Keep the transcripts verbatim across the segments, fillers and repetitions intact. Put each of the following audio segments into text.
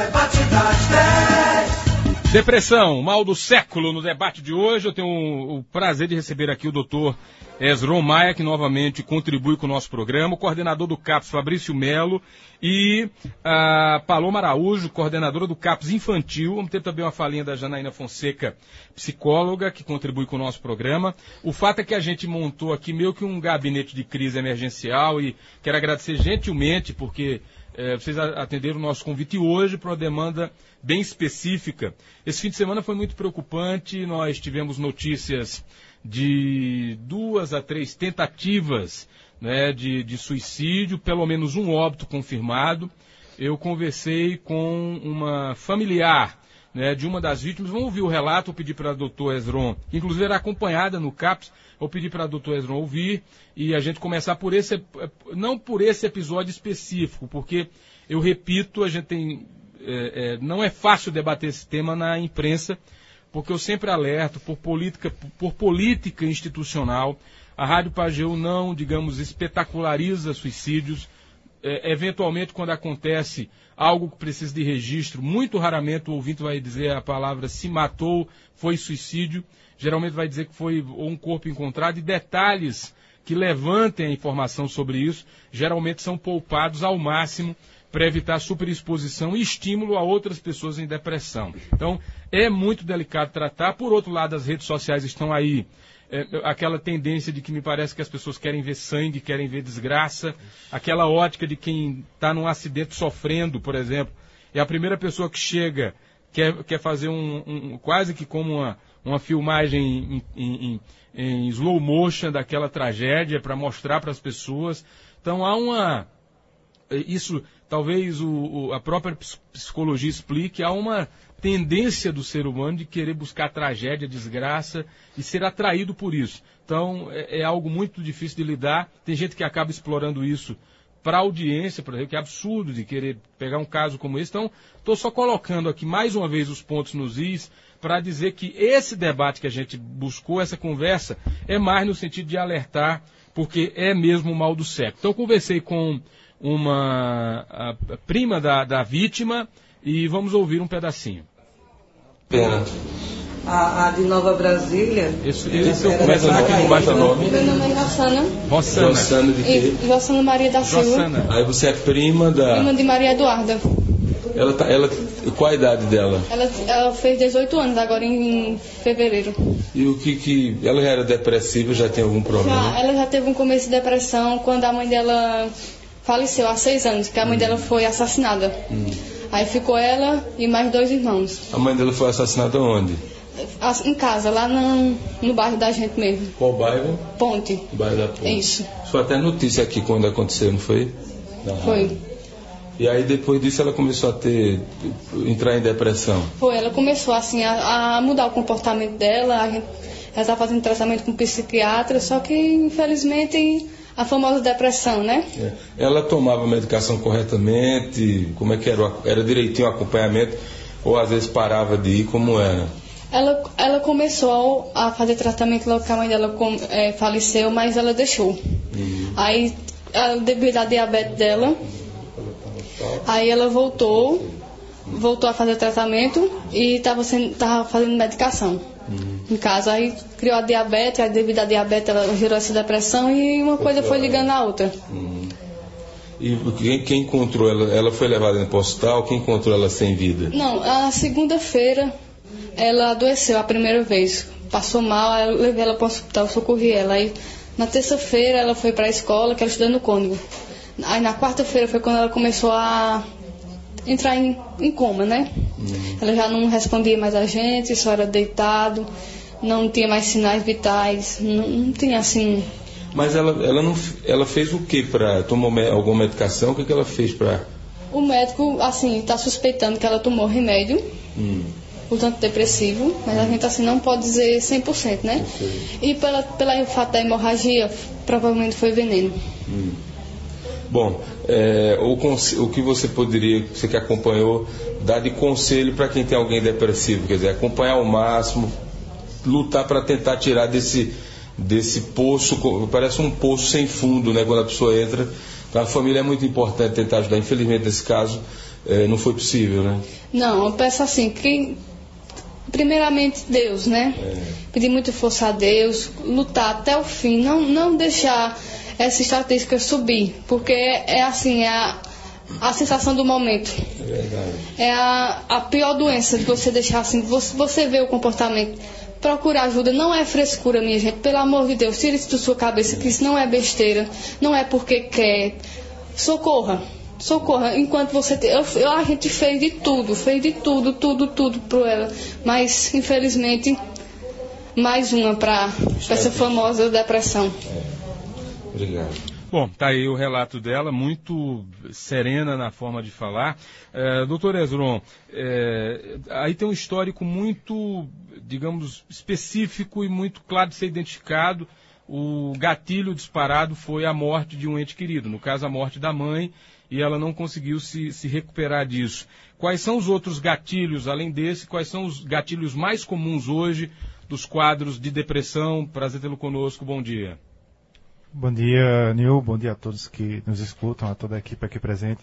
Debate das dez. Depressão, mal do século. No debate de hoje eu tenho o, o prazer de receber aqui o doutor Hezron Maia, que novamente contribui com o nosso programa, o coordenador do CAPS, Fabrício Melo, e a Paloma Araújo, coordenadora do CAPS Infantil. Vamos ter também uma falinha da Janaína Fonseca, psicóloga, que contribui com o nosso programa. O fato é que a gente montou aqui meio que um gabinete de crise emergencial e quero agradecer gentilmente porque é, vocês atenderam o nosso convite hoje para uma demanda bem específica. Esse fim de semana foi muito preocupante, nós tivemos notícias de duas a três tentativas, né, de, de suicídio, pelo menos um óbito confirmado. Eu conversei com uma familiar, né, de uma das vítimas. Vamos ouvir o relato, eu pedi para a doutora Hezron, que inclusive era acompanhada no CAPS, eu pedi para a doutora Hezron ouvir e a gente começar por esse, não por esse episódio específico, porque, eu repito, a gente tem, é, é, não é fácil debater esse tema na imprensa, porque eu sempre alerto por política, por política institucional. A Rádio Pajeú não, digamos, espetaculariza suicídios. É, eventualmente, quando acontece algo que precisa de registro, muito raramente o ouvinte vai dizer a palavra se matou, foi suicídio. Geralmente vai dizer que foi um corpo encontrado e detalhes que levantem a informação sobre isso, geralmente são poupados ao máximo para evitar superexposição e estímulo a outras pessoas em depressão. Então, é muito delicado tratar. Por outro lado, as redes sociais estão aí, é, aquela tendência de que me parece que as pessoas querem ver sangue, querem ver desgraça, aquela ótica de quem está num acidente sofrendo, por exemplo, e a primeira pessoa que chega quer, quer fazer um, um, quase que como uma, uma filmagem em, em, em slow motion daquela tragédia para mostrar para as pessoas. Então, há uma... Isso, talvez o, o, a própria psicologia explique, há uma tendência do ser humano de querer buscar tragédia, desgraça e ser atraído por isso. Então, é, é algo muito difícil de lidar. Tem gente que acaba explorando isso para a audiência, por exemplo, que é absurdo de querer pegar um caso como esse. Então, estou só colocando aqui mais uma vez os pontos nos is para dizer que esse debate que a gente buscou, essa conversa, é mais no sentido de alertar, porque é mesmo o mal do século. Então, eu conversei com uma a, a prima da, da vítima e vamos ouvir um pedacinho. Pena. A, a de Nova Brasília. Esse, esse eu começo aqui no baixo nome. Meu nome é Rossana. Rossana. Rossana de quê? E Rossana Maria da Silva. Rossana. Aí você é prima da... Prima de Maria Eduarda. Ela tá, ela, qual a idade dela? Ela, ela fez dezoito anos agora em, em fevereiro. E o que que... Ela já era depressiva, já tem algum problema? Já, ela já teve um começo de depressão quando a mãe dela faleceu há seis anos, que a mãe hum. dela foi assassinada. Hum. Aí ficou ela e mais dois irmãos. A mãe dela foi assassinada onde? Em casa, lá no, no bairro da gente mesmo. Qual bairro? Ponte. O bairro da Ponte. Isso. Foi até notícia aqui quando aconteceu, não foi? Não. Foi. E aí depois disso ela começou a ter, entrar em depressão? Foi, ela começou assim a, a mudar o comportamento dela, a gente, ela estava fazendo tratamento com psiquiatra, só que infelizmente a famosa depressão, né? É. Ela tomava a medicação corretamente, como é que era? Era direitinho o acompanhamento, ou às vezes parava de ir, como era? Ela, ela começou a fazer tratamento logo que a mãe dela com, é, faleceu, mas ela deixou. Uhum. Aí, ela, devido à diabetes dela, aí ela voltou, voltou a fazer tratamento e estava fazendo medicação uhum. em casa. Aí criou a diabetes, aí devido à diabetes ela gerou essa depressão e uma coisa foi ligando a outra. Uhum. E quem, quem encontrou ela? Ela foi levada para o hospital? Quem encontrou ela sem vida? Não, a segunda-feira ela adoeceu a primeira vez, passou mal, eu levei ela para o hospital, socorri ela. Aí na terça-feira ela foi para a escola, que ela estuda no Cônigo. Aí na quarta-feira foi quando ela começou a entrar em, em coma, né? Uhum. Ela já não respondia mais a gente, só era deitado, não tinha mais sinais vitais, não, não tinha assim... Mas ela, ela, não, ela fez o que para... Tomou alguma medicação? O que, que ela fez para... O médico, assim, está suspeitando que ela tomou remédio, hum. portanto depressivo, mas a gente assim não pode dizer cem por cento, né? E pela, pela fato da hemorragia, provavelmente foi veneno. Hum. Bom, é, o, o que você poderia, você que acompanhou, dar de conselho para quem tem alguém depressivo? Quer dizer, acompanhar ao máximo, lutar para tentar tirar desse, desse poço, parece um poço sem fundo, né? Quando a pessoa entra Então a família é muito importante tentar ajudar. Infelizmente, nesse caso, é, não foi possível, né? Não, eu peço assim, que primeiramente Deus, né? É. Pedir muita força a Deus, lutar até o fim, não, não deixar essa estatística subir, porque é, é assim, é a, a sensação do momento. É verdade. É a, a pior doença de você deixar assim, você, você vê o comportamento. Procurar ajuda não é frescura, minha gente, pelo amor de Deus, tire isso da sua cabeça, que isso não é besteira, não é porque quer. Socorra. Socorra, enquanto você tem. Eu, eu, a gente fez de tudo, fez de tudo, tudo, tudo por ela. Mas, infelizmente, mais uma para essa famosa depressão. É. Obrigado. Bom, tá aí o relato dela, muito serena na forma de falar. É, doutor Hezron, é, aí tem um histórico muito, digamos, específico e muito claro de ser identificado. O gatilho disparado foi a morte de um ente querido, no caso a morte da mãe, e ela não conseguiu se, se recuperar disso. Quais são os outros gatilhos, além desse, quais são os gatilhos mais comuns hoje dos quadros de depressão? Prazer tê-lo conosco, bom dia. Bom dia, Nil, bom dia a todos que nos escutam, a toda a equipe aqui presente.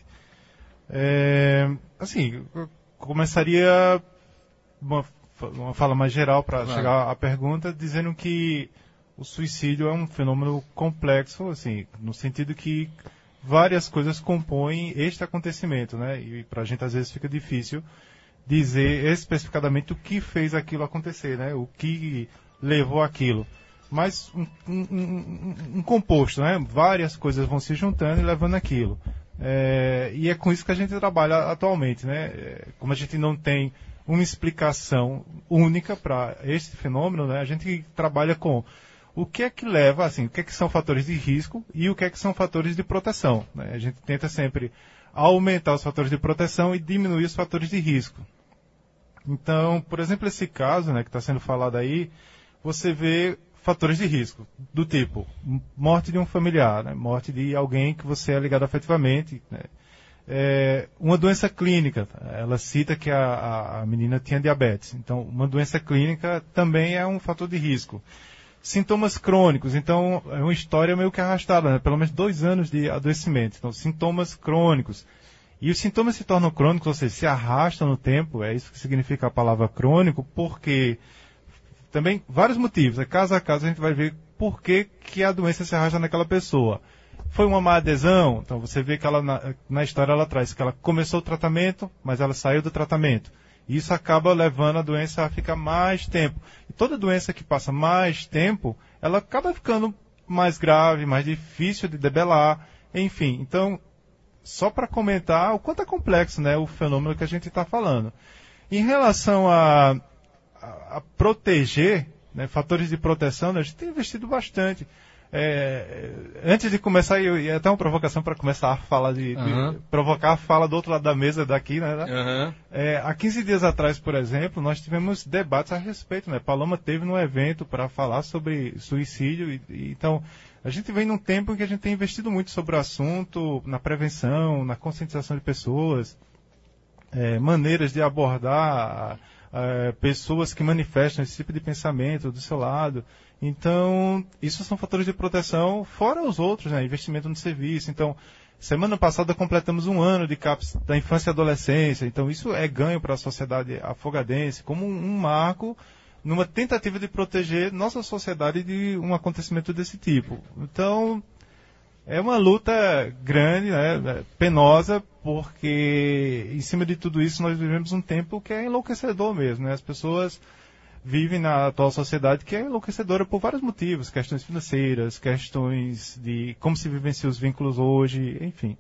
É, assim, eu começaria uma, uma fala mais geral para Vai. chegar à pergunta, dizendo que o suicídio é um fenômeno complexo, assim, no sentido que várias coisas compõem este acontecimento, né? E para a gente às vezes fica difícil dizer especificadamente o que fez aquilo acontecer, né? O que levou aquilo. Mas um, um, um, um composto, né? Várias coisas vão se juntando e levando aquilo. É, e é com isso que a gente trabalha atualmente, né? É, como a gente não tem uma explicação única para este fenômeno, né? A gente trabalha com o que é que leva, assim, o que é que são fatores de risco e o que é que são fatores de proteção, né? A gente tenta sempre aumentar os fatores de proteção e diminuir os fatores de risco. Então, por exemplo, esse caso, né, que está sendo falado aí, você vê fatores de risco, do tipo morte de um familiar, né, morte de alguém que você é ligado afetivamente, né, é, uma doença clínica. Ela cita que a, a menina tinha diabetes, então uma doença clínica também é um fator de risco. Sintomas crônicos, então é uma história meio que arrastada, né? Pelo menos dois anos de adoecimento. Então, sintomas crônicos. E os sintomas se tornam crônicos, ou seja, se arrastam no tempo, é isso que significa a palavra crônico, porque também vários motivos, é caso a caso a gente vai ver por que, que a doença se arrasta naquela pessoa. Foi uma má adesão, então você vê que ela na, na história ela traz que ela começou o tratamento, mas ela saiu do tratamento. Isso acaba levando a doença a ficar mais tempo. E toda doença que passa mais tempo, ela acaba ficando mais grave, mais difícil de debelar, enfim. Então, só para comentar o quanto é complexo, né, o fenômeno que a gente está falando. Em relação a, a, a proteger, né, fatores de proteção, né, a gente tem investido bastante. É, antes de começar, eu ia até uma provocação para começar a fala de, uhum. de provocar a fala do outro lado da mesa daqui, né? Uhum. É, há quinze dias atrás, por exemplo, nós tivemos debates a respeito, né? Paloma teve num evento para falar sobre suicídio, e, e, então a gente vem num tempo em que a gente tem investido muito sobre o assunto, na prevenção, na conscientização de pessoas, é, maneiras de abordar é, pessoas que manifestam esse tipo de pensamento do seu lado. Então, isso são fatores de proteção, fora os outros, né? Investimento no serviço. Então, semana passada completamos um ano de CAPS da infância e adolescência. Então, isso é ganho para a sociedade afogadense, como um, um marco numa tentativa de proteger nossa sociedade de um acontecimento desse tipo. Então, é uma luta grande, né? Penosa, porque em cima de tudo isso nós vivemos um tempo que é enlouquecedor mesmo, né? As pessoas vivem na atual sociedade que é enlouquecedora por vários motivos, questões financeiras, questões de como se vivenciam os vínculos hoje, enfim.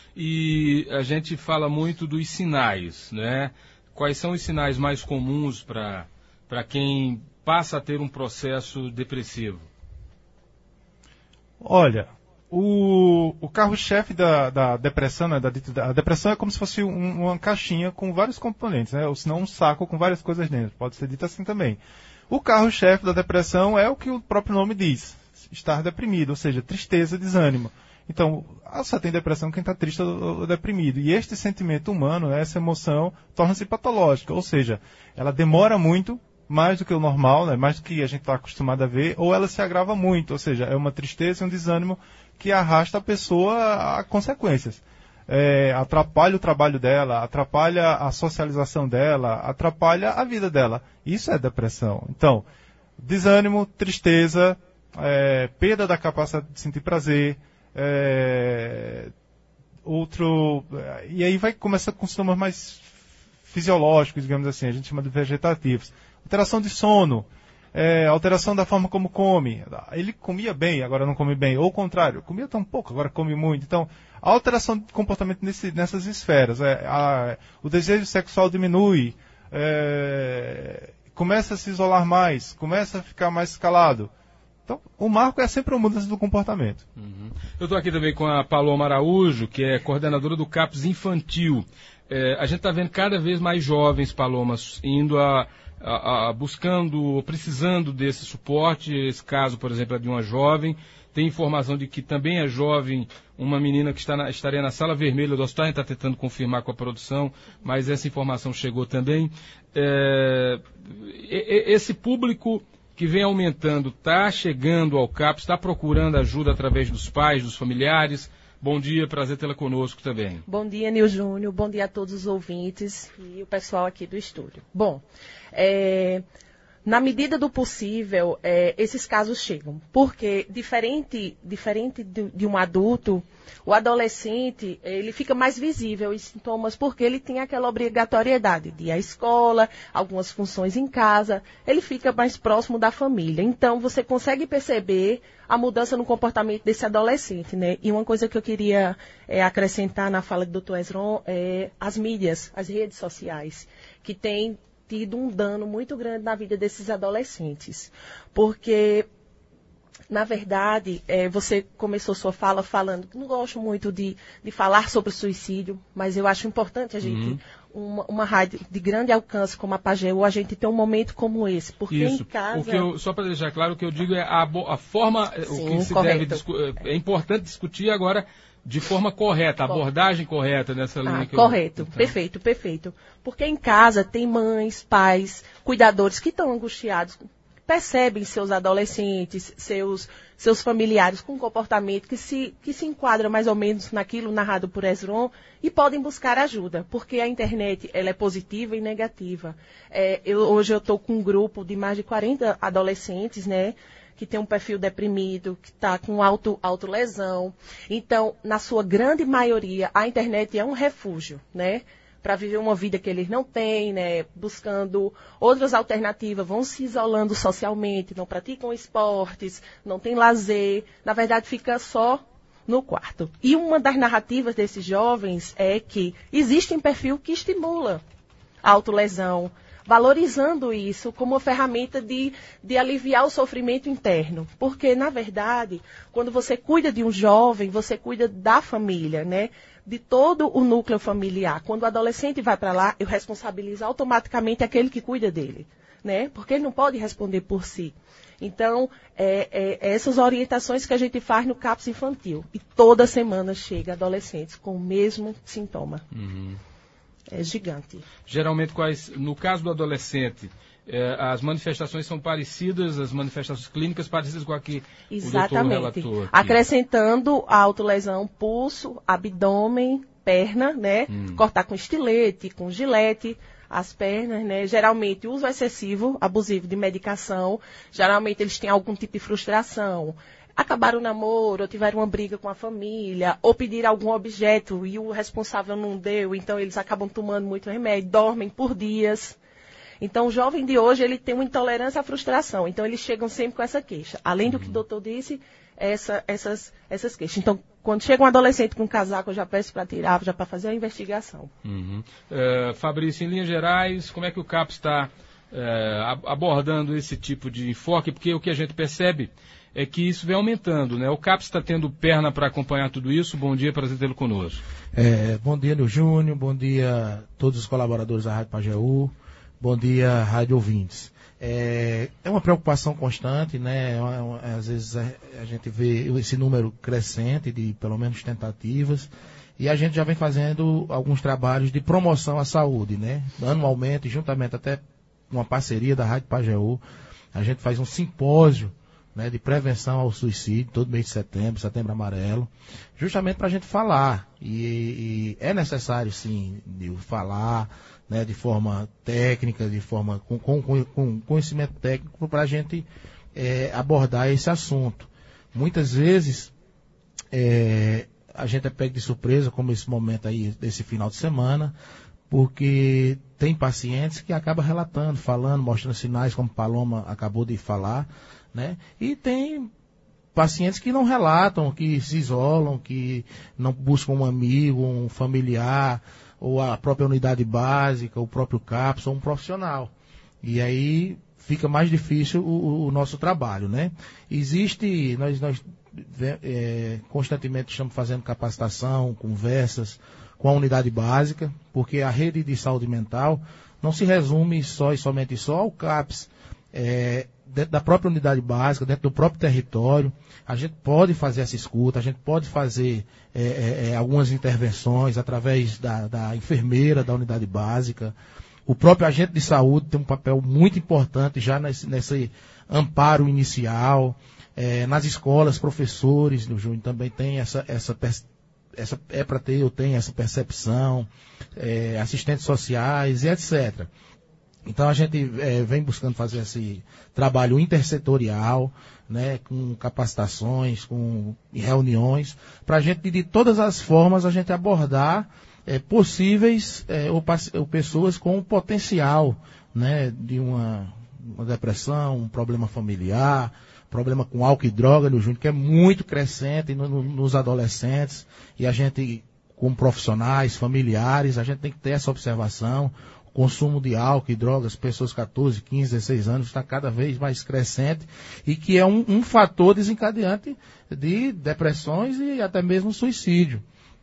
E a gente fala muito dos sinais, né? Quais são os sinais mais comuns para para quem passa a ter um processo depressivo? Olha, o, o carro-chefe da, da depressão, né, da, da, a depressão é como se fosse um, uma caixinha com vários componentes, né, ou se não um saco com várias coisas dentro, pode ser dito assim também. O carro-chefe da depressão é o que o próprio nome diz, estar deprimido, ou seja, tristeza, desânimo. Então, só tem depressão quem está triste ou deprimido. E este sentimento humano, essa emoção, torna-se patológica, ou seja, ela demora muito, mais do que o normal, né, mais do que a gente está acostumado a ver, ou ela se agrava muito, ou seja, é uma tristeza e um desânimo que arrasta a pessoa a consequências. É, atrapalha o trabalho dela, atrapalha a socialização dela, atrapalha a vida dela. Isso é depressão. Então, desânimo, tristeza, é, perda da capacidade de sentir prazer, é, outro... E aí vai começar com sintomas mais fisiológicos, digamos assim, a gente chama de vegetativos. Alteração de sono, é, alteração da forma como come. Ele comia bem, agora não come bem. Ou o contrário, comia tão pouco, agora come muito. Então, a alteração de comportamento nesse, nessas esferas. É, a, o desejo sexual diminui, é, começa a se isolar mais, começa a ficar mais calado. Então, o marco é sempre a mudança do comportamento. Uhum. Eu estou aqui também com a Paloma Araújo, que é coordenadora do CAPS Infantil. É, a gente está vendo cada vez mais jovens, Palomas, indo a... A, a, buscando, precisando desse suporte. Esse caso, por exemplo, é de uma jovem. Tem informação de que também é jovem, uma menina que está na, estaria na sala vermelha do hospital, a gente está tentando confirmar com a produção, mas essa informação chegou também. É, esse público que vem aumentando, está chegando ao CAPS, está procurando ajuda através dos pais, dos familiares. Bom dia, prazer tê-la conosco também. Bom dia, Nil Júnior, bom dia a todos os ouvintes e o pessoal aqui do estúdio. Bom, é, na medida do possível, é, esses casos chegam, porque diferente, diferente de, de um adulto, o adolescente, ele fica mais visível os sintomas porque ele tem aquela obrigatoriedade de ir à escola, algumas funções em casa, ele fica mais próximo da família. Então, você consegue perceber a mudança no comportamento desse adolescente, né? E uma coisa que eu queria é, acrescentar na fala do doutor Ezron é as mídias, as redes sociais, que têm tido um dano muito grande na vida desses adolescentes. Porque, na verdade, é, você começou sua fala falando que não gosto muito de, de falar sobre suicídio, mas eu acho importante a gente... Uhum. Uma, uma rádio de grande alcance como a Pajeú, a gente tem um momento como esse, porque Isso. em casa... O que eu, só para deixar claro, o que eu digo é a, a forma, Sim, o que se deve é importante discutir agora de forma correta, a abordagem correta nessa linha. Ah, que correto, eu... então... perfeito, perfeito. Porque em casa tem mães, pais, cuidadores que estão angustiados, percebem seus adolescentes, seus, seus familiares com um comportamento que se, que se enquadra mais ou menos naquilo narrado por Ezron e podem buscar ajuda, porque a internet ela é positiva e negativa. É, eu, hoje eu estou com um grupo de mais de quarenta adolescentes, né, que tem um perfil deprimido, que está com auto, autolesão. Então, na sua grande maioria, a internet é um refúgio, né? Para viver uma vida que eles não têm, né, buscando outras alternativas, vão se isolando socialmente, não praticam esportes, não tem lazer, na verdade fica só no quarto. E uma das narrativas desses jovens é que existe um perfil que estimula a autolesão, valorizando isso como uma ferramenta de, de aliviar o sofrimento interno. Porque, na verdade, quando você cuida de um jovem, você cuida da família, né? De todo o núcleo familiar. Quando o adolescente vai para lá, eu responsabilizo automaticamente aquele que cuida dele, né? Porque ele não pode responder por si. Então, é, é, é essas orientações que a gente faz no CAPS infantil. E toda semana chega adolescentes com o mesmo sintoma. Uhum. É gigante. Geralmente, quais, no caso do adolescente, é, as manifestações são parecidas, as manifestações clínicas parecidas com a que Exatamente. O doutor relatou aqui. Acrescentando a autolesão, pulso, abdômen, perna, né? Hum. Cortar com estilete, com gilete, as pernas, né? Geralmente, uso excessivo, abusivo de medicação. Geralmente, eles têm algum tipo de frustração. Acabaram o namoro, ou tiveram uma briga com a família, ou pediram algum objeto e o responsável não deu, então eles acabam tomando muito remédio, dormem por dias. Então, o jovem de hoje, ele tem uma intolerância à frustração. Então, eles chegam sempre com essa queixa. Além do que o doutor disse, essa, essas, essas queixas. Então, quando chega um adolescente com um casaco, eu já peço para tirar, já para fazer a investigação. Uhum. Uh, Fabrício, em linhas gerais, como é que o CAPS está uh, abordando esse tipo de enfoque? Porque o que a gente percebe é que isso vem aumentando, né? O CAPS está tendo perna para acompanhar tudo isso. Bom dia, prazer tê-lo conosco. É, bom dia, Nil Júnior. Bom dia a todos os colaboradores da Rádio Pajeú. Bom dia, rádio ouvintes. É, é uma preocupação constante, né? É uma, é uma, às vezes a, a gente vê esse número crescente de, pelo menos, tentativas. E a gente já vem fazendo alguns trabalhos de promoção à saúde, né? Anualmente, juntamente até uma parceria da Rádio Pajeú, a gente faz um simpósio, né, de prevenção ao suicídio, todo mês de setembro, setembro amarelo, justamente para a gente falar. E, e é necessário, sim, de falar, né, de forma técnica, de forma com, com, com conhecimento técnico, para a gente é, abordar esse assunto. Muitas vezes é, a gente é pego de surpresa, como esse momento aí, desse final de semana, porque tem pacientes que acabam relatando, falando, mostrando sinais, como Paloma acabou de falar, né? E tem pacientes que não relatam, que se isolam, que não buscam um amigo, um familiar, ou a própria unidade básica, o próprio CAPS, ou um profissional. E aí fica mais difícil o, o nosso trabalho, né? Existe, nós, nós é, constantemente estamos fazendo capacitação, conversas com a unidade básica, porque a rede de saúde mental não se resume só e somente só ao CAPS. É, dentro da própria unidade básica, dentro do próprio território, a gente pode fazer essa escuta, a gente pode fazer é, é, algumas intervenções através da, da enfermeira da unidade básica. O próprio agente de saúde tem um papel muito importante já nesse, nesse amparo inicial. É, nas escolas, professores, no Júnior também tem essa, essa, essa é para ter, eu tenho essa percepção, é, assistentes sociais e etcétera. Então a gente é, vem buscando fazer esse trabalho intersetorial, né, com capacitações, com reuniões, para a gente, de todas as formas, a gente abordar é, possíveis é, ou, ou pessoas com potencial, né, de uma, uma depressão, um problema familiar, problema com álcool e droga no Júnior, que é muito crescente no, no, nos adolescentes, e a gente, como profissionais, familiares, a gente tem que ter essa observação. O consumo de álcool e drogas, pessoas de catorze, quinze, dezesseis anos, está cada vez mais crescente, e que é um, um fator desencadeante de depressões e até mesmo suicídio.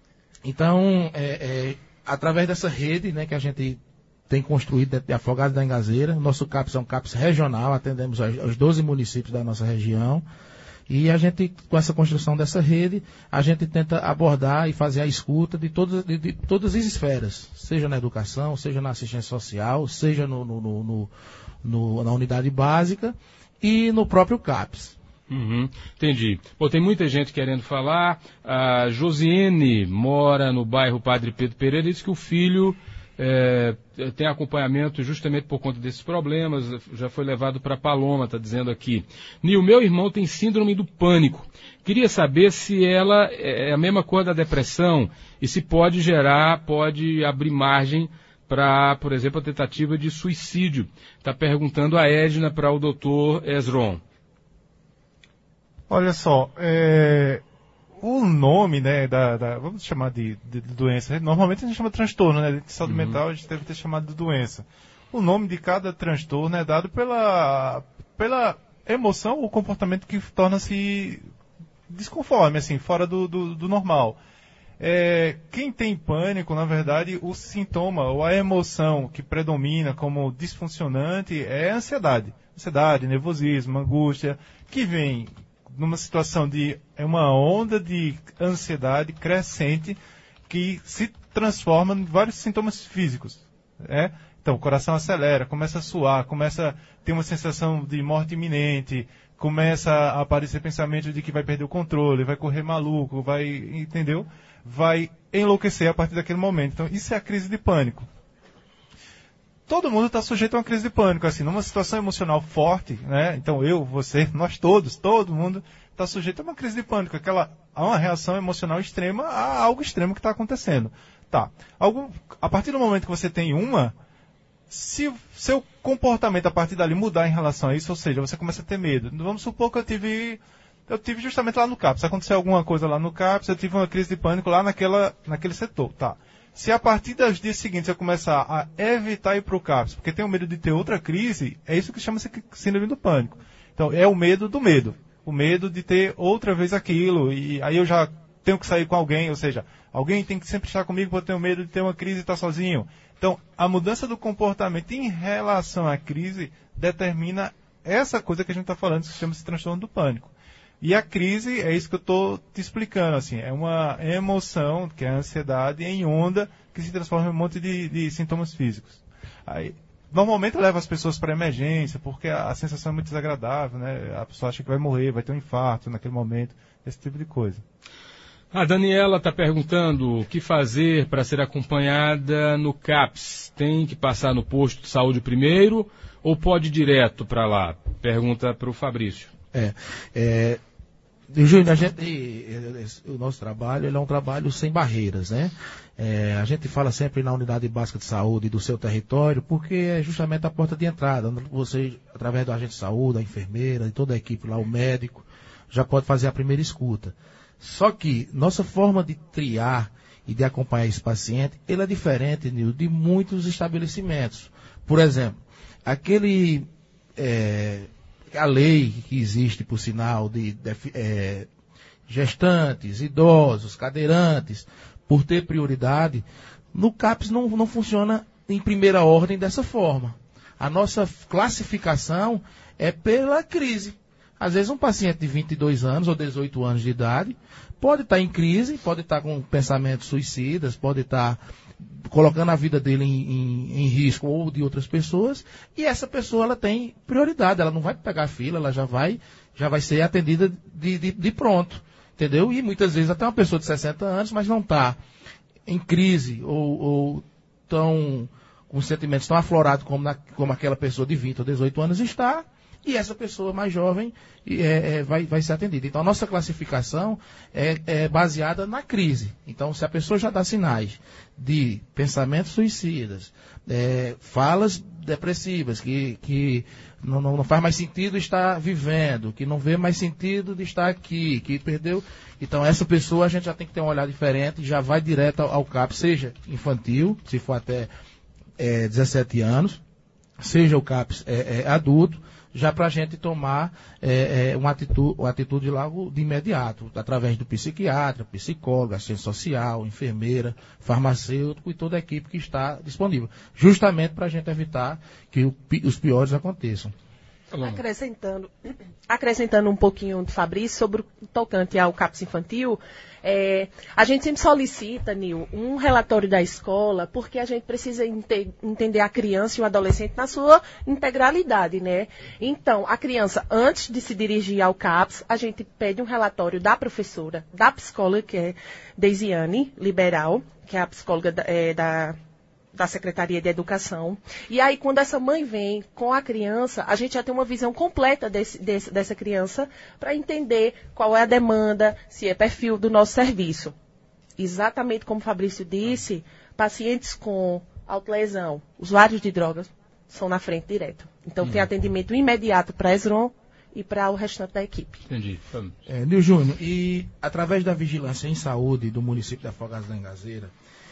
Então, é, é, através dessa rede, né, que a gente tem construído dentro de Afogados da Engazeira, nosso CAPS é um CAPS regional, atendemos aos doze municípios da nossa região, e a gente, com essa construção dessa rede, a gente tenta abordar e fazer a escuta de todas, de, de todas as esferas, seja na educação, seja na assistência social, seja no, no, no, no, na unidade básica e no próprio CAPS. Uhum, entendi. Bom, tem muita gente querendo falar. A Josiane mora no bairro Padre Pedro Pereira e diz que o filho É, tem acompanhamento justamente por conta desses problemas, já foi levado para Paloma, está dizendo aqui. Nil, meu irmão tem síndrome do pânico. Queria saber se ela é a mesma coisa da depressão e se pode gerar, pode abrir margem para, por exemplo, a tentativa de suicídio. Está perguntando a Edna para o doutor Ezron. Olha só, é... o nome, né, da, da vamos chamar de, de, de doença, normalmente a gente chama de transtorno, né, de saúde uhum. mental a gente deve ter chamado de doença. O nome de cada transtorno é dado pela, pela emoção ou comportamento que torna-se desconforme, assim, fora do, do, do normal. É, quem tem pânico, na verdade, o sintoma ou a emoção que predomina como disfuncionante é a ansiedade. Ansiedade, nervosismo, angústia, que vem numa situação de é uma onda de ansiedade crescente que se transforma em vários sintomas físicos. Né? Então, o coração acelera, começa a suar, começa a ter uma sensação de morte iminente, começa a aparecer pensamento de que vai perder o controle, vai correr maluco, vai, entendeu? Vai enlouquecer a partir daquele momento. Então, isso é a crise de pânico. Todo mundo está sujeito a uma crise de pânico, assim, numa situação emocional forte, né? Então eu, você, nós todos, todo mundo está sujeito a uma crise de pânico, aquela, a uma reação emocional extrema a algo extremo que está acontecendo. Tá. Algum, a partir do momento que você tem uma, se seu comportamento a partir dali mudar em relação a isso, ou seja, você começa a ter medo. Vamos supor que eu tive, eu tive justamente lá no CAPS, aconteceu alguma coisa lá no CAPS, eu tive uma crise de pânico lá naquela, naquele setor, tá. Se a partir dos dias seguintes eu começar a evitar ir para o CAPS, porque tenho medo de ter outra crise, é isso que chama-se síndrome do pânico. Então, é o medo do medo. O medo de ter outra vez aquilo. E aí eu já tenho que sair com alguém, ou seja, alguém tem que sempre estar comigo porque eu tenho medo de ter uma crise e estar sozinho. Então, a mudança do comportamento em relação à crise determina essa coisa que a gente está falando, que chama-se transtorno do pânico. E a crise, é isso que eu estou te explicando, assim, é uma emoção, que é a ansiedade, em onda, que se transforma em um monte de, de sintomas físicos. Aí, Normalmente eu levo as pessoas para emergência, porque a, a sensação é muito desagradável, né? A pessoa acha que vai morrer, vai ter um infarto naquele momento, esse tipo de coisa. A Daniela está perguntando o que fazer para ser acompanhada no CAPS. Tem que passar no posto de saúde primeiro ou pode ir direto para lá? Pergunta para o Fabrício. É, é, Júnior, a gente, o nosso trabalho ele é um trabalho sem barreiras, né? É, a gente fala sempre na unidade básica de saúde do seu território, porque é justamente a porta de entrada. Você, através do agente de saúde, da enfermeira, de toda a equipe lá, o médico, já pode fazer a primeira escuta. Só que nossa forma de triar e de acompanhar esse paciente, ele é diferente, Nil, de muitos estabelecimentos. Por exemplo, aquele, é, a lei que existe, por sinal, de, de é, gestantes, idosos, cadeirantes, por ter prioridade, no CAPS não, não funciona em primeira ordem dessa forma. A nossa classificação é pela crise. Às vezes um paciente de vinte e dois anos ou dezoito anos de idade pode estar em crise, pode estar com pensamentos suicidas, pode estar colocando a vida dele em, em, em risco ou de outras pessoas, e essa pessoa ela tem prioridade, ela não vai pegar fila, ela já vai, já vai ser atendida de, de, de pronto, entendeu? E muitas vezes até uma pessoa de sessenta anos, mas não está em crise ou, ou tão, com sentimentos tão aflorados como, na, como aquela pessoa de vinte ou dezoito anos está, e essa pessoa mais jovem é, é, vai, vai ser atendida. Então, a nossa classificação é, é baseada na crise. Então, se a pessoa já dá sinais de pensamentos suicidas, é, falas depressivas, que, que não, não faz mais sentido estar vivendo, que não vê mais sentido de estar aqui, que perdeu... Então, essa pessoa a gente já tem que ter um olhar diferente, já vai direto ao, ao CAPS, seja infantil, se for até é, dezessete anos, seja o CAPS é, é, adulto, já para a gente tomar é, é, uma, atitude, uma atitude logo de imediato, através do psiquiatra, psicólogo, assistente social, enfermeira, farmacêutico e toda a equipe que está disponível, justamente para a gente evitar que o, os piores aconteçam. Acrescentando, acrescentando um pouquinho de Fabrício sobre o tocante ao CAPS infantil, é, a gente sempre solicita, Nil, um relatório da escola, porque a gente precisa ente- entender a criança e o adolescente na sua integralidade, né? Então, a criança, antes de se dirigir ao CAPS, a gente pede um relatório da professora, da psicóloga, que é Deisiane Liberal, que é a psicóloga da... É, da da Secretaria de Educação. E aí, quando essa mãe vem com a criança, a gente já tem uma visão completa desse, desse, dessa criança para entender qual é a demanda, se é perfil do nosso serviço. Exatamente como o Fabrício disse, pacientes com autolesão, usuários de drogas, são na frente direto. Então, hum. tem atendimento imediato para a ESROM e para o restante da equipe. Entendi. É, Nil Júnior, e através da vigilância em saúde do município de Afogados da Engazeira,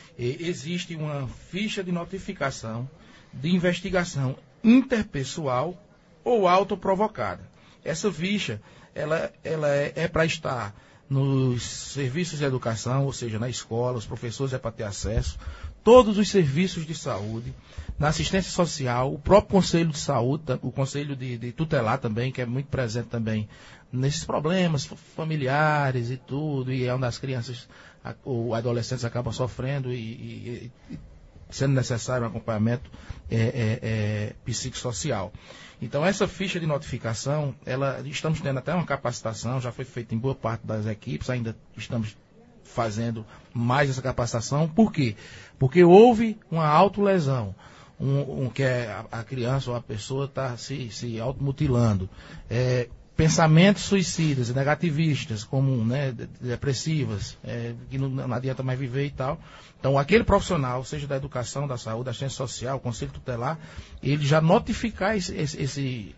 existe uma ficha de notificação de investigação interpessoal ou autoprovocada. Essa ficha ela, ela é, é para estar nos serviços de educação, ou seja, na escola, os professores é para ter acesso, todos os serviços de saúde, na assistência social, o próprio Conselho de Saúde, o Conselho de, de Tutelar também, que é muito presente também nesses problemas familiares e tudo, e é onde as crianças ou adolescentes acabam sofrendo e, e, e sendo necessário um acompanhamento é, é, é, psicossocial. Então, essa ficha de notificação, ela, estamos tendo até uma capacitação, já foi feita em boa parte das equipes, ainda estamos fazendo mais essa capacitação. Por quê? Porque houve uma autolesão, um, um, que é a, a criança ou a pessoa está se, se automutilando. É, pensamentos suicidas, negativistas, como né, depressivas, é, que não, não adianta mais viver e tal. Então, aquele profissional, seja da educação, da saúde, da assistência social, conselho tutelar, ele já notificar esse, esse, esse,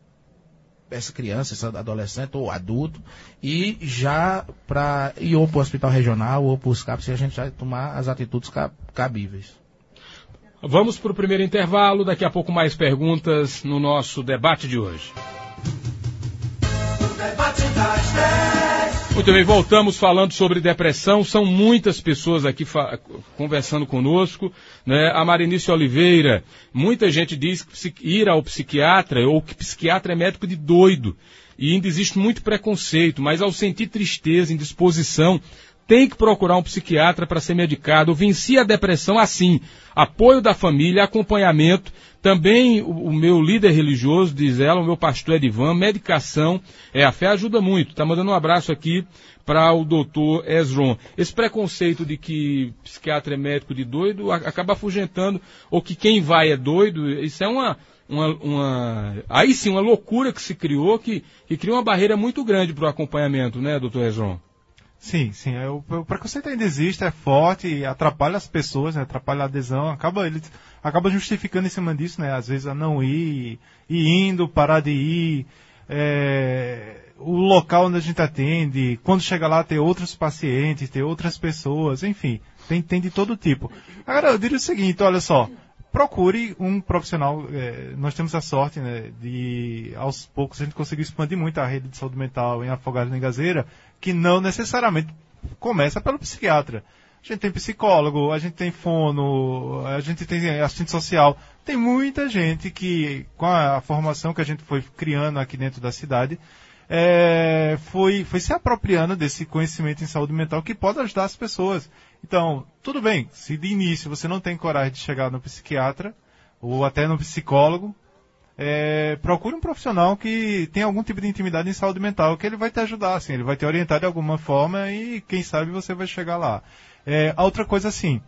essa criança, esse adolescente ou adulto, e já para ir ou para o hospital regional ou para os CAPS, e a gente vai tomar as atitudes cabíveis. Vamos para o primeiro intervalo, daqui a pouco mais perguntas no nosso debate de hoje. Muito bem, voltamos falando sobre depressão. São muitas pessoas aqui conversando conosco, né? A Marinice Oliveira, muita gente diz que ir ao psiquiatra ou que psiquiatra é médico de doido. E ainda existe muito preconceito, mas ao sentir tristeza, indisposição, tem que procurar um psiquiatra para ser medicado. Venci a depressão assim. Apoio da família, acompanhamento. Também o, o meu líder religioso, diz ela, o meu pastor Edivan, medicação. É, a fé ajuda muito. Está mandando um abraço aqui para o doutor Ezron. Esse preconceito de que psiquiatra é médico de doido acaba afugentando, ou que quem vai é doido, isso é uma... Uma, uma, aí sim, uma loucura que se criou, que, que cria uma barreira muito grande para o acompanhamento, né, doutor Ezron? Sim, sim. É, o, o preconceito ainda existe, é forte, atrapalha as pessoas, né, atrapalha a adesão, acaba, ele acaba justificando em cima disso, né, às vezes a não ir, ir indo, parar de ir, é, o local onde a gente atende, quando chega lá ter outros pacientes, ter outras pessoas, enfim, tem, tem de todo tipo. Agora, eu diria o seguinte, olha só, procure um profissional, é, nós temos a sorte, né, de aos poucos a gente conseguir expandir muito a rede de saúde mental em Afogados da Engazeira, que não necessariamente começa pelo psiquiatra. A gente tem psicólogo, a gente tem fono, a gente tem assistente social, tem muita gente que, com a, a formação que a gente foi criando aqui dentro da cidade, é, foi, foi se apropriando desse conhecimento em saúde mental que pode ajudar as pessoas. Então, tudo bem, se de início você não tem coragem de chegar no psiquiatra ou até no psicólogo, é, procure um profissional que tem algum tipo de intimidade em saúde mental, que ele vai te ajudar, assim, ele vai te orientar de alguma forma e quem sabe você vai chegar lá. É, a outra coisa assim,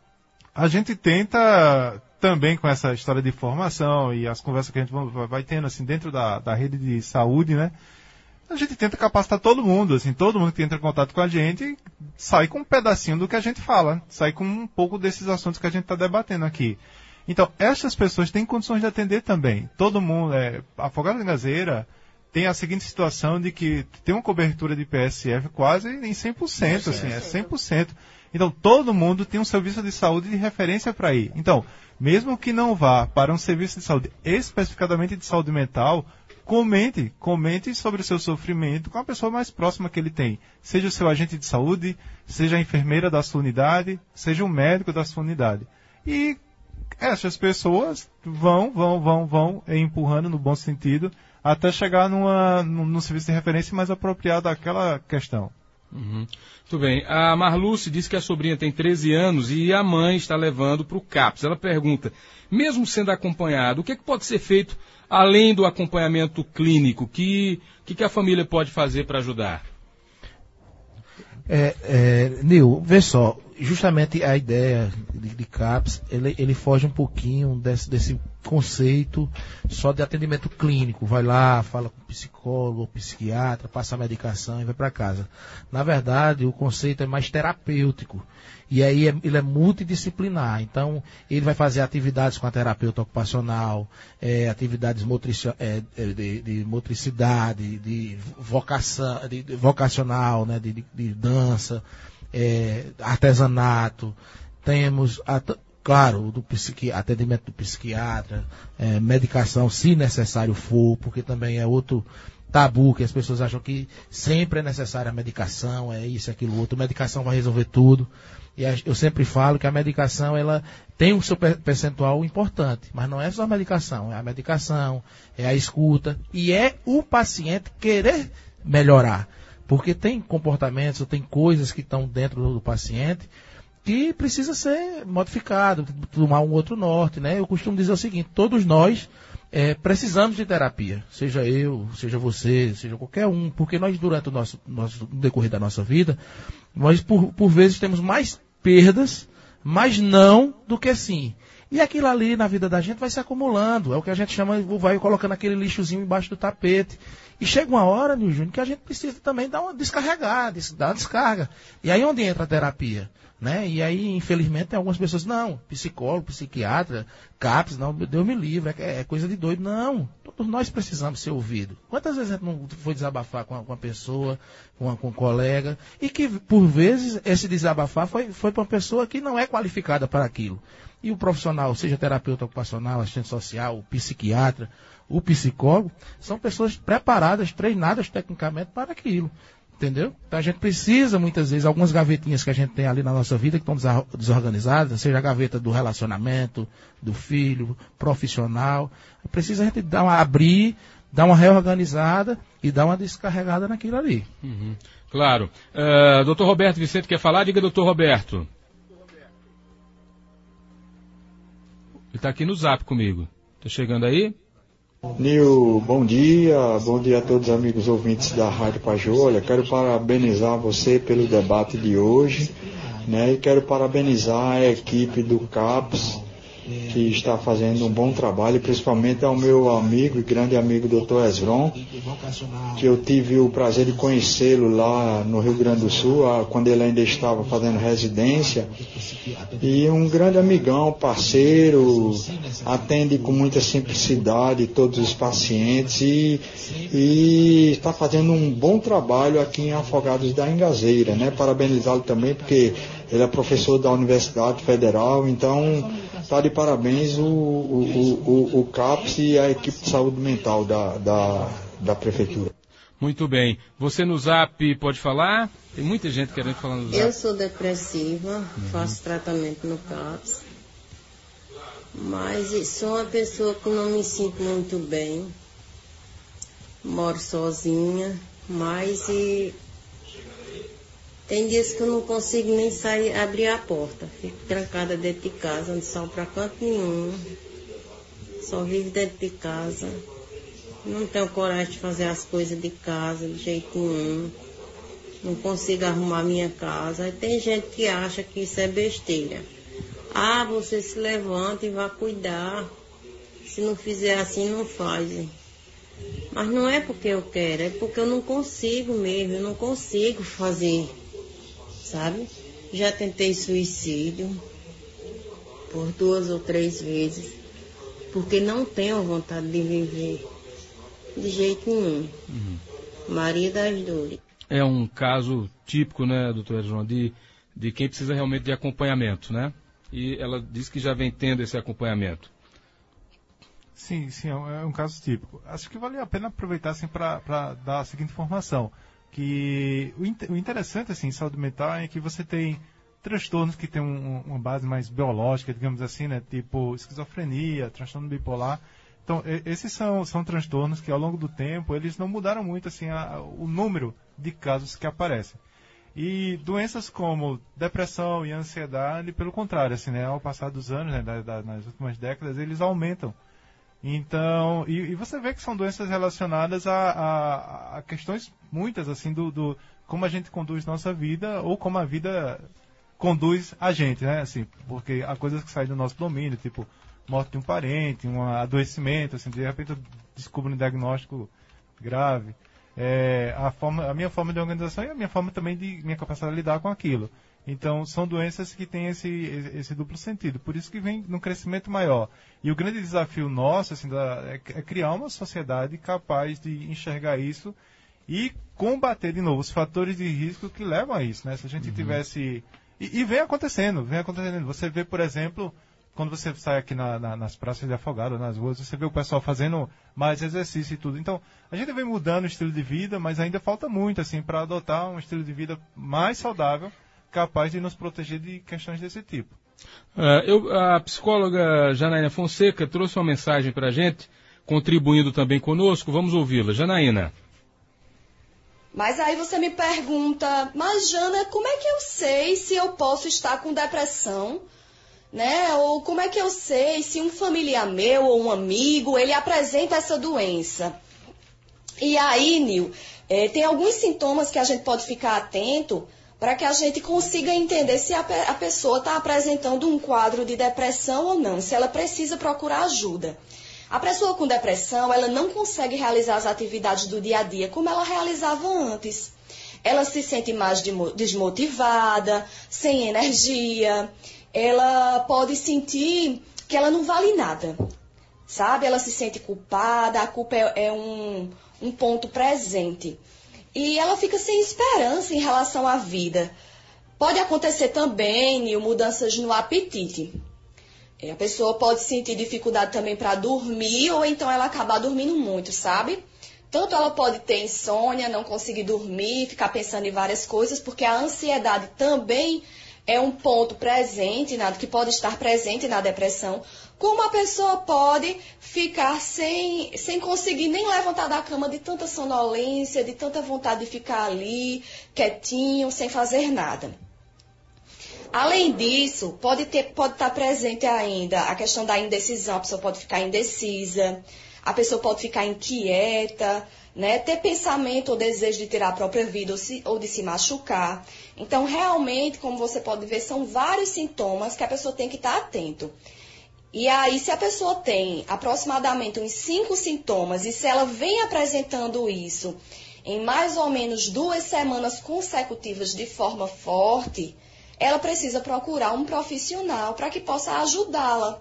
a gente tenta também com essa história de formação e as conversas que a gente vai tendo assim, dentro da, da rede de saúde, né? A gente tenta capacitar todo mundo, assim, todo mundo que entra em contato com a gente sai com um pedacinho do que a gente fala, sai com um pouco desses assuntos que a gente está debatendo aqui. Então, essas pessoas têm condições de atender também. Todo mundo, é, Afogados da Engazeira tem a seguinte situação de que tem uma cobertura de P S F quase em cem por cento, assim, é cem por cento. Então, todo mundo tem um serviço de saúde de referência para ir. Então, mesmo que não vá para um serviço de saúde especificadamente de saúde mental, comente, comente sobre o seu sofrimento com a pessoa mais próxima que ele tem. Seja o seu agente de saúde, seja a enfermeira da sua unidade, seja o médico da sua unidade. E essas pessoas vão, vão, vão, vão empurrando no bom sentido até chegar numa, num, num serviço de referência mais apropriado àquela questão. Uhum. Muito bem. A Marluce diz que a sobrinha tem treze anos e a mãe está levando para o CAPS. Ela pergunta, mesmo sendo acompanhado, o que, é que pode ser feito além do acompanhamento clínico? O que, que, que a família pode fazer para ajudar? É, é, Nil, vê só, justamente a ideia de, de CAPS, ele, ele foge um pouquinho desse, desse conceito só de atendimento clínico. Vai lá, fala com o psicólogo, psiquiatra, passa a medicação e vai para casa. Na verdade, o conceito é mais terapêutico. E aí é, ele é multidisciplinar. Então, ele vai fazer atividades com a terapeuta ocupacional, é, atividades motrici- é, de, de motricidade, de, vocação, de, de vocacional, né, de, de, de dança, é, artesanato. Temos, at- claro, do psiqui- atendimento do psiquiatra, é, medicação, se necessário for, porque também é outro tabu, que as pessoas acham que sempre é necessária a medicação, é isso, aquilo, outro. Medicação vai resolver tudo. E eu sempre falo que a medicação, ela tem um seu percentual importante, mas não é só a medicação, é a medicação, é a escuta, e é o paciente querer melhorar. Porque tem comportamentos, tem coisas que estão dentro do paciente que precisa ser modificado, tomar um outro norte, né? Eu costumo dizer o seguinte, todos nós é, precisamos de terapia, seja eu, seja você, seja qualquer um, porque nós durante o nosso, nosso no decorrer da nossa vida, nós por, por vezes temos mais perdas, mas não do que sim. E aquilo ali na vida da gente vai se acumulando, é o que a gente chama, vai colocando aquele lixozinho embaixo do tapete. E chega uma hora, Nil Júnior, que a gente precisa também dar uma descarregada, dar uma descarga. E aí onde entra a terapia? Né? E aí, infelizmente, tem algumas pessoas, não, psicólogo, psiquiatra, CAPS, não, Deus me livre, é, é coisa de doido. Não, todos nós precisamos ser ouvidos. Quantas vezes a gente não foi desabafar com uma pessoa, com, uma, com um colega, e que, por vezes, esse desabafar foi, foi para uma pessoa que não é qualificada para aquilo. E o profissional, seja terapeuta ocupacional, assistente social, o psiquiatra, o psicólogo, são pessoas preparadas, treinadas tecnicamente para aquilo. Entendeu? Então a gente precisa, muitas vezes, algumas gavetinhas que a gente tem ali na nossa vida que estão desorganizadas, seja a gaveta do relacionamento, do filho, profissional. Precisa a gente dar uma, abrir, dar uma reorganizada e dar uma descarregada naquilo ali. Uhum. Claro. Uh, doutor Roberto Vicente quer falar? Diga, doutor Roberto. Ele está aqui no zap comigo. Está chegando aí? Nil, bom dia. Bom dia a todos os amigos ouvintes da Rádio Pajô. Olha, quero parabenizar você pelo debate de hoje, né? E quero parabenizar a equipe do CAPS, que está fazendo um bom trabalho, principalmente ao meu amigo e grande amigo doutor Esron, que eu tive o prazer de conhecê-lo lá no Rio Grande do Sul, quando ele ainda estava fazendo residência, e um grande amigão, parceiro, atende com muita simplicidade todos os pacientes e, e está fazendo um bom trabalho aqui em Afogados da Ingazeira, né? Parabenizá-lo também, porque ele é professor da Universidade Federal, então está de parabéns o, o, o, o CAPS e a equipe de saúde mental da, da, da Prefeitura. Muito bem. Você no Zap pode falar? Tem muita gente querendo falar no Zap. Eu sou depressiva, uhum. faço tratamento no CAPS, mas sou uma pessoa que não me sinto muito bem, moro sozinha, mas e... tem dias que eu não consigo nem sair, abrir a porta. Fico trancada dentro de casa, não saio para canto nenhum. Só vivo dentro de casa. Não tenho coragem de fazer as coisas de casa de jeito nenhum. Não consigo arrumar minha casa. E tem gente que acha que isso é besteira. Ah, você se levanta e vai cuidar. Se não fizer assim, não faz. Mas não é porque eu quero, é porque eu não consigo mesmo. Eu não consigo fazer. Sabe? Já tentei suicídio por duas ou três vezes, porque não tenho vontade de viver de jeito nenhum. Uhum. Maria das Dores. É um caso típico, né, doutora João, de, de quem precisa realmente de acompanhamento, né? E ela diz que já vem tendo esse acompanhamento. Sim, sim, é um, é um caso típico. Acho que vale a pena aproveitar assim, para dar a seguinte informação. Que o interessante assim, em saúde mental é que você tem transtornos que têm um, uma base mais biológica, digamos assim, né? Tipo esquizofrenia, transtorno bipolar. Então, esses são, são transtornos que ao longo do tempo eles não mudaram muito assim, a, a, o número de casos que aparecem. E doenças como depressão e ansiedade, pelo contrário, assim, né? Ao passar dos anos, né? da, da, nas últimas décadas, eles aumentam. Então, e, e você vê que são doenças relacionadas a, a, a questões muitas, assim, do, do como a gente conduz nossa vida ou como a vida conduz a gente, né? Assim, porque há coisas que saem do nosso domínio, tipo morte de um parente, um adoecimento, assim, de repente eu descubro um diagnóstico grave. É, a, forma, a minha forma de organização e a minha forma também de minha capacidade de lidar com aquilo. Então, são doenças que têm esse, esse duplo sentido. Por isso que vem num crescimento maior. E o grande desafio nosso assim, da, é, é criar uma sociedade capaz de enxergar isso e combater, de novo, os fatores de risco que levam a isso. Né? Se a gente uhum. tivesse... E, e vem acontecendo, vem acontecendo. Você vê, por exemplo, quando você sai aqui na, na, nas praças de Afogado, nas ruas, você vê o pessoal fazendo mais exercício e tudo. Então, a gente vem mudando o estilo de vida, mas ainda falta muito assim, para adotar um estilo de vida mais saudável, capaz de nos proteger de questões desse tipo. Uh, eu, a psicóloga Janaína Fonseca trouxe uma mensagem para a gente, contribuindo também conosco. Vamos ouvi-la. Janaína. Mas aí você me pergunta, mas Jana, como é que eu sei se eu posso estar com depressão? Né? Ou como é que eu sei se um familiar meu ou um amigo, ele apresenta essa doença? E aí, Nil, é, tem alguns sintomas que a gente pode ficar atento para que a gente consiga entender se a, a pessoa está apresentando um quadro de depressão ou não, se ela precisa procurar ajuda. A pessoa com depressão, ela não consegue realizar as atividades do dia a dia como ela realizava antes. Ela se sente mais desmotivada, sem energia, ela pode sentir que ela não vale nada, sabe? Ela se sente culpada, a culpa é, é um, um ponto presente. E ela fica sem esperança em relação à vida. Pode acontecer também, Nil, mudanças no apetite. A pessoa pode sentir dificuldade também para dormir, ou então ela acabar dormindo muito, sabe? Tanto ela pode ter insônia, não conseguir dormir, ficar pensando em várias coisas, porque a ansiedade também é um ponto presente, na, que pode estar presente na depressão, como a pessoa pode ficar sem, sem conseguir nem levantar da cama de tanta sonolência, de tanta vontade de ficar ali, quietinho, sem fazer nada. Além disso, pode, ter, pode estar presente ainda a questão da indecisão, a pessoa pode ficar indecisa, a pessoa pode ficar inquieta, né, ter pensamento ou desejo de tirar a própria vida ou, se, ou de se machucar. Então, realmente, como você pode ver, são vários sintomas que a pessoa tem que estar atento. E aí, se a pessoa tem aproximadamente uns cinco sintomas e se ela vem apresentando isso em mais ou menos duas semanas consecutivas de forma forte, ela precisa procurar um profissional para que possa ajudá-la.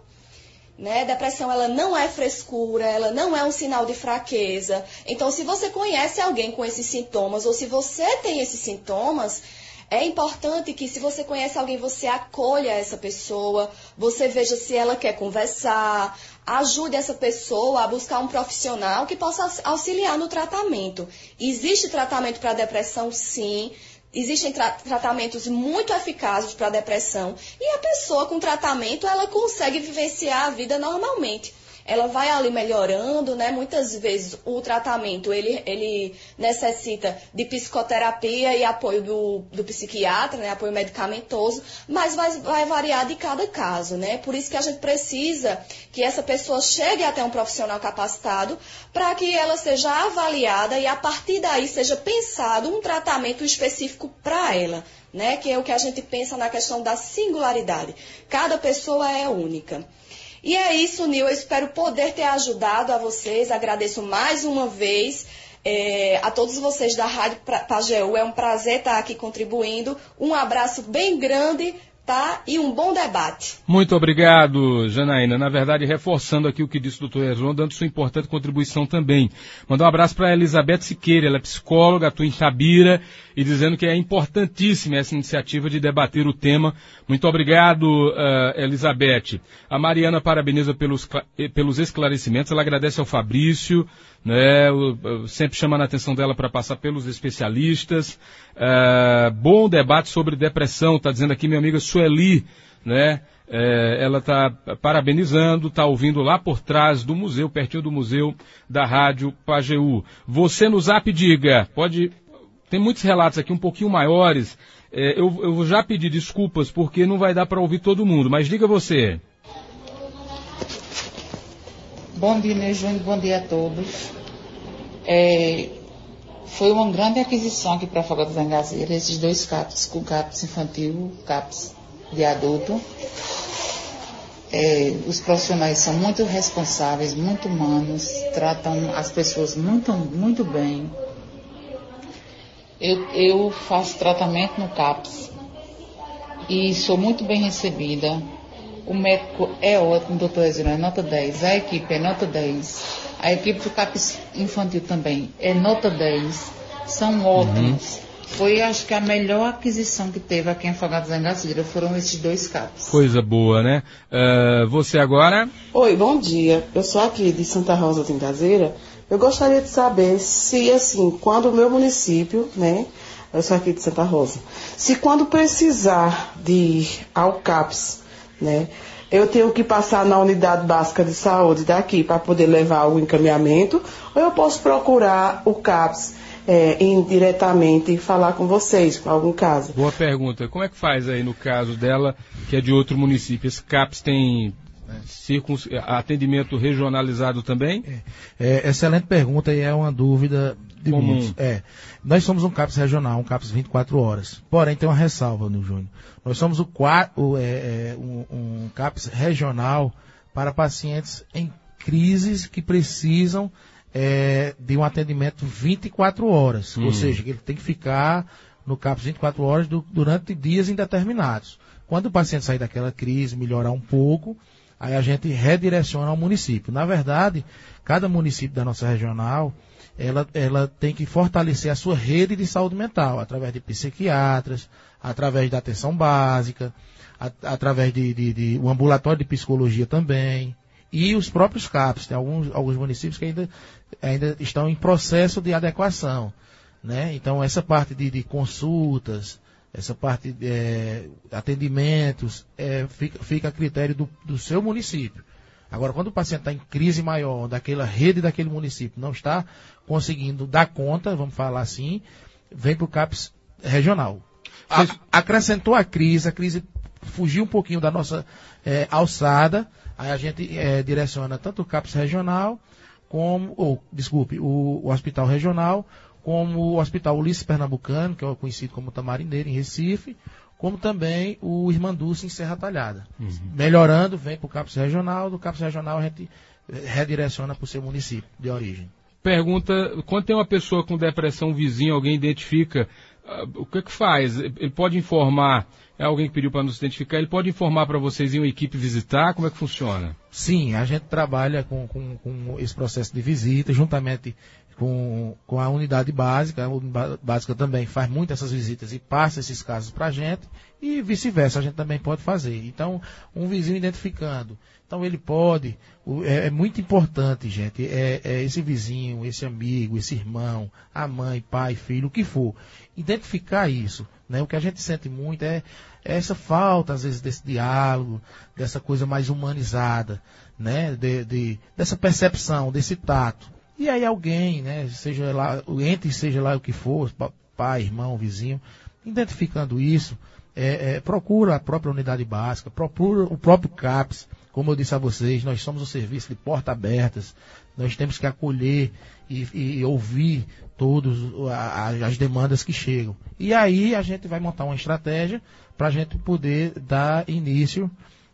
Né? Depressão, ela não é frescura, ela não é um sinal de fraqueza. Então, se você conhece alguém com esses sintomas, ou se você tem esses sintomas, é importante que, se você conhece alguém, você acolha essa pessoa, você veja se ela quer conversar, ajude essa pessoa a buscar um profissional que possa auxiliar no tratamento. Existe tratamento para depressão, sim. Existem tra- tratamentos muito eficazes para a depressão e a pessoa com tratamento, ela consegue vivenciar a vida normalmente. Ela vai ali melhorando, né? Muitas vezes o tratamento, ele, ele necessita de psicoterapia e apoio do, do psiquiatra, né? Apoio medicamentoso, mas vai, vai variar de cada caso, né? Por isso que a gente precisa que essa pessoa chegue até um profissional capacitado para que ela seja avaliada e a partir daí seja pensado um tratamento específico para ela, né? Que é o que a gente pensa na questão da singularidade. Cada pessoa é única. E é isso, Nil. Eu espero poder ter ajudado a vocês. Agradeço mais uma vez é, a todos vocês da Rádio Pajeú. É um prazer estar aqui contribuindo. Um abraço bem grande, tá? E um bom debate. Muito obrigado, Janaína. Na verdade, reforçando aqui o que disse o doutor Hezron, dando sua importante contribuição também. Mandar um abraço para a Elizabeth Siqueira, ela é psicóloga, atua em Tabira, e dizendo que é importantíssima essa iniciativa de debater o tema. Muito obrigado, uh, Elizabeth. A Mariana parabeniza pelos, pelos esclarecimentos, ela agradece ao Fabrício, né, eu, eu sempre chamando a atenção dela para passar pelos especialistas. Uh, bom debate sobre depressão, está dizendo aqui minha amiga Sueli, né? É, ela está parabenizando, está ouvindo lá por trás do museu, pertinho do museu da Rádio Pajeú. Você no Zap diga, pode... Tem muitos relatos aqui um pouquinho maiores. É, eu, eu vou já pedir desculpas porque não vai dar para ouvir todo mundo, mas diga você. Bom dia, meu Júnior, bom dia a todos. É, foi uma grande aquisição aqui para a Fogoa das Angazeiras, esses dois CAPs, o CAPS infantil, o CAPS de adulto. É, os profissionais são muito responsáveis, muito humanos, tratam as pessoas muito, muito bem. Eu, eu faço tratamento no CAPS e sou muito bem recebida. O médico é ótimo, doutor Ezra, é nota dez. A equipe é nota dez. A equipe do CAPS infantil também é nota dez. São ótimos. Uhum. Foi, acho que, a melhor aquisição que teve aqui em Afogados da Engazeira foram esses dois CAPs. Coisa boa, né? Uh, você agora? Oi, bom dia. Eu sou aqui de Santa Rosa de Engazeira. Eu gostaria de saber se, assim, quando o meu município, né, eu sou aqui de Santa Rosa, se quando precisar de ir ao CAPS, né, eu tenho que passar na unidade básica de saúde daqui para poder levar o encaminhamento, ou eu posso procurar o CAPS é, indiretamente e falar com vocês, com algum caso? Boa pergunta. Como é que faz aí no caso dela, que é de outro município? Esse CAPS tem... Circuns... atendimento regionalizado também? É, é, excelente pergunta e é uma dúvida de Comum. muitos. É, nós somos um CAPS regional, um CAPS vinte e quatro horas. Porém, tem uma ressalva, Nil Júnior. Nós somos o, o, é, é, um, um CAPS regional para pacientes em crises que precisam é, de um atendimento vinte e quatro horas. Hum. Ou seja, que ele tem que ficar no CAPS vinte e quatro horas do, durante dias indeterminados. Quando o paciente sair daquela crise, melhorar um pouco, aí a gente redireciona ao município. Na verdade, cada município da nossa regional, ela, ela tem que fortalecer a sua rede de saúde mental, através de psiquiatras, através da atenção básica, a, através de, de, de um ambulatório de psicologia também, e os próprios CAPs. Tem alguns, alguns municípios que ainda, ainda estão em processo de adequação, né? Então, essa parte de, de consultas, essa parte de é, atendimentos, é, fica, fica a critério do, do seu município. Agora, quando o paciente está em crise maior, daquela rede daquele município não está conseguindo dar conta, vamos falar assim, vem para o CAPS regional. A, acrescentou a crise, a crise fugiu um pouquinho da nossa é, alçada, aí a gente é, direciona tanto o CAPS regional, como, ou, desculpe, o, o hospital regional, como o Hospital Ulisses Pernambucano, que é conhecido como Tamarineiro, em Recife, como também o Irmanduce em Serra Talhada. Uhum. Melhorando, vem para o CAPS regional, do CAPS regional a gente redireciona para o seu município de origem. Pergunta, quando tem uma pessoa com depressão vizinha, alguém identifica, uh, o que que faz? Ele pode informar, é alguém que pediu para nos identificar, ele pode informar para vocês ir uma equipe visitar? Como é que funciona? Sim, a gente trabalha com, com, com esse processo de visita, juntamente com, com a unidade básica. A unidade básica também faz muito essas visitas e passa esses casos para a gente, e vice-versa, a gente também pode fazer. Então, um vizinho identificando, então ele pode, é, é muito importante, gente, é, é esse vizinho, esse amigo, esse irmão, a mãe, pai, filho, o que for, identificar isso, né? O que a gente sente muito é, é essa falta, às vezes, desse diálogo, dessa coisa mais humanizada, né? De, de, dessa percepção, desse tato. E aí alguém, né, seja lá, entre seja lá o que for, pai, irmão, vizinho, identificando isso, é, é, procura a própria unidade básica, procura o próprio CAPS. Como eu disse a vocês, nós somos um serviço de portas abertas, nós temos que acolher e, e ouvir todas as demandas que chegam. E aí a gente vai montar uma estratégia para a gente poder dar início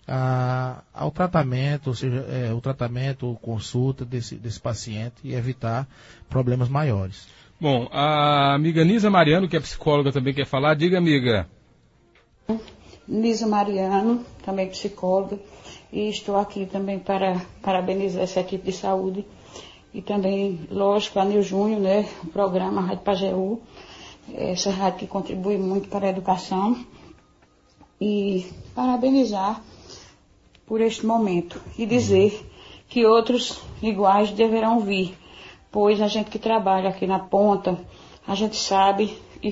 A, ao tratamento, ou seja, é, o tratamento ou consulta desse, desse paciente e evitar problemas maiores. Bom, a amiga Nisa Mariano, que é psicóloga, também quer falar. Diga, amiga. Nisa Mariano, também psicóloga, e estou aqui também para parabenizar essa equipe de saúde e também, lógico, a Nil Júnior, né, o programa Rádio Pajeú, essa rádio que contribui muito para a educação, e parabenizar por este momento e dizer que outros iguais deverão vir, pois a gente que trabalha aqui na ponta, a gente sabe e,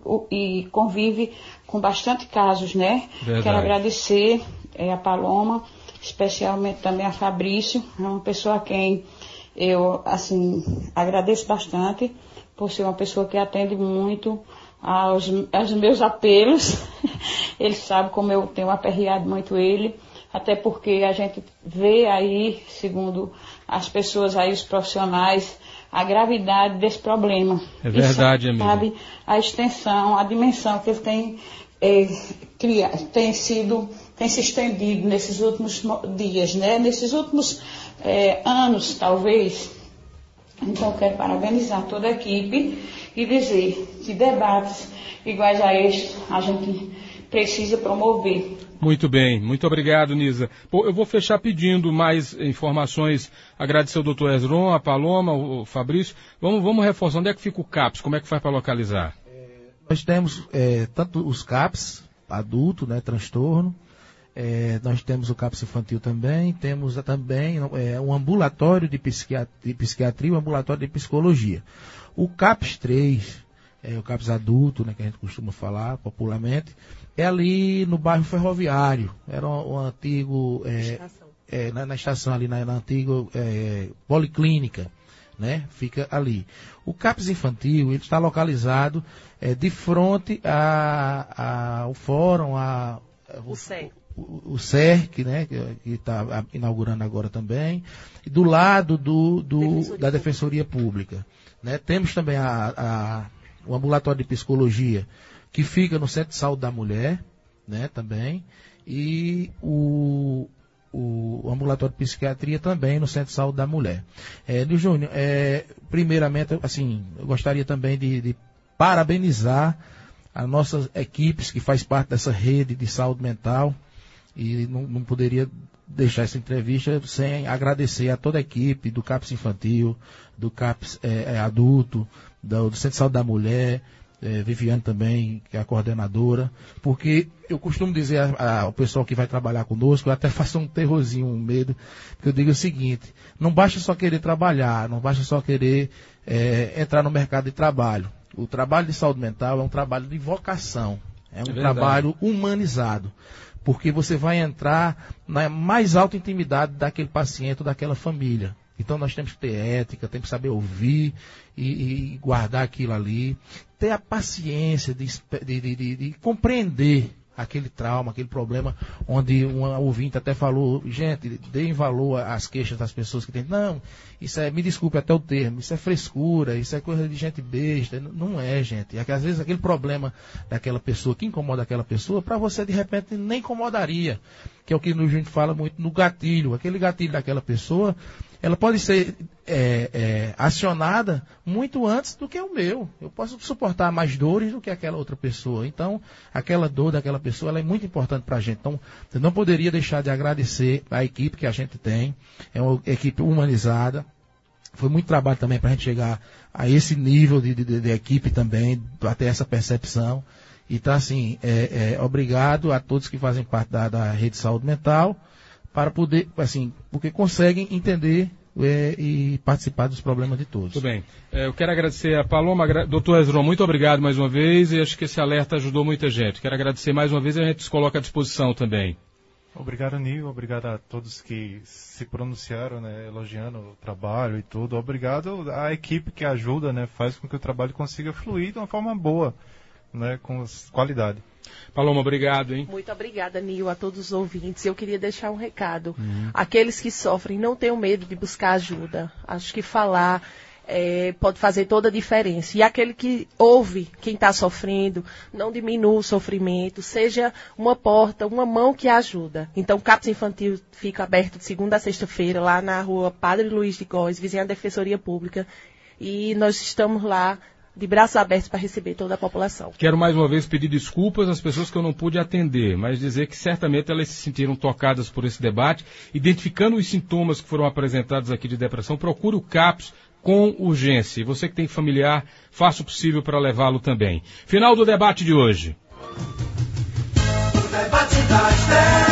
e convive com bastante casos, né? Verdade. Quero agradecer é, a Paloma, especialmente também a Fabrício, é uma pessoa a quem eu, assim, agradeço bastante por ser uma pessoa que atende muito aos, aos meus apelos. Ele sabe como eu tenho aperreado muito ele, até porque a gente vê aí, segundo as pessoas aí, os profissionais, a gravidade desse problema. É verdade, amiga. Sabe a extensão, a dimensão que ele tem, é, criado, tem sido, tem se estendido nesses últimos dias, né? Nesses últimos é, anos, talvez. Então, eu quero parabenizar toda a equipe e dizer que debates iguais a este a gente precisa promover. Muito bem, muito obrigado, Nisa. Bom, eu vou fechar pedindo mais informações, agradecer ao doutor Ezron, a Paloma, o Fabrício. Vamos, vamos reforçar, onde é que fica o CAPS, como é que faz para localizar? É, nós temos é, tanto os CAPS, adulto, né, transtorno, é, nós temos o CAPS infantil também, temos também é, um ambulatório de psiquiatria, de psiquiatria e um ambulatório de psicologia. O CAPS três, é, o CAPS adulto, né, que a gente costuma falar popularmente, é ali no bairro Ferroviário, era um, um antigo, é, é, na, na estação ali, na, na antiga é, Policlínica, né? Fica ali. O CAPS infantil, ele está localizado é, de frente a, a, ao fórum, a, o, C E R. O, o C E R C, né? Que está inaugurando agora também, e do lado do, do, Defensoria da Defensoria Pública. Né? Temos também a, a, o ambulatório de psicologia, que fica no Centro de Saúde da Mulher, né, também, e o, o ambulatório de psiquiatria também no Centro de Saúde da Mulher. É, Nil Júnior, é, primeiramente, assim, eu gostaria também de, de parabenizar as nossas equipes que faz parte dessa rede de saúde mental, e não, não poderia deixar essa entrevista sem agradecer a toda a equipe do CAPS infantil, do CAPS é, é, adulto, do, do Centro de Saúde da Mulher, É, Viviane também, que é a coordenadora, porque eu costumo dizer a, a, ao pessoal que vai trabalhar conosco, eu até faço um terrorzinho, um medo, que eu digo o seguinte: não basta só querer trabalhar, não basta só querer é, entrar no mercado de trabalho. O trabalho de saúde mental é um trabalho de vocação, É um É trabalho humanizado. Porque você vai entrar na mais alta intimidade daquele paciente ou daquela família. Então nós temos que ter ética, temos que saber ouvir e, e guardar aquilo ali. Ter a paciência de, de, de, de, de compreender aquele trauma, aquele problema, onde um ouvinte até falou, gente, deem valor às queixas das pessoas que têm. Não, isso é, me desculpe até o termo, isso é frescura, isso é coisa de gente besta. Não é, gente. É que às vezes aquele problema daquela pessoa, que incomoda aquela pessoa, para você de repente nem incomodaria. Que é o que a gente fala muito no gatilho. Aquele gatilho daquela pessoa, ela pode ser é, é, acionada muito antes do que o meu. Eu posso suportar mais dores do que aquela outra pessoa. Então, aquela dor daquela pessoa ela é muito importante para a gente. Então, eu não poderia deixar de agradecer a equipe que a gente tem. É uma equipe humanizada. Foi muito trabalho também para a gente chegar a esse nível de, de, de equipe também, para ter essa percepção. E tá assim, é, é, obrigado a todos que fazem parte da, da rede de saúde mental, para poder, assim, porque conseguem entender é, e participar dos problemas de todos. Tudo bem. É, eu quero agradecer a Paloma, agra... doutor Hezron, muito obrigado mais uma vez, e acho que esse alerta ajudou muita gente. Quero agradecer mais uma vez e a gente se coloca à disposição também. Obrigado, Nil, obrigado a todos que se pronunciaram, né, elogiando o trabalho e tudo. Obrigado à equipe que ajuda, né, faz com que o trabalho consiga fluir de uma forma boa, né, com qualidade. Paloma, obrigado, hein? Muito obrigada, Nil, a todos os ouvintes. Eu queria deixar um recado. Uhum. Aqueles que sofrem, não tenham medo de buscar ajuda. Acho que falar é, pode fazer toda a diferença. E aquele que ouve quem está sofrendo, não diminua o sofrimento, seja uma porta, uma mão que ajuda. Então, o CAPS Infantil fica aberto de segunda a sexta-feira, lá na rua Padre Luiz de Góes, vizinha da Defensoria Pública. E nós estamos lá de braços abertos para receber toda a população. Quero mais uma vez pedir desculpas às pessoas que eu não pude atender, mas dizer que certamente elas se sentiram tocadas por esse debate. Identificando os sintomas que foram apresentados aqui de depressão, procure o CAPS com urgência. E você que tem familiar, faça o possível para levá-lo também. Final do debate de hoje. O debate das dez.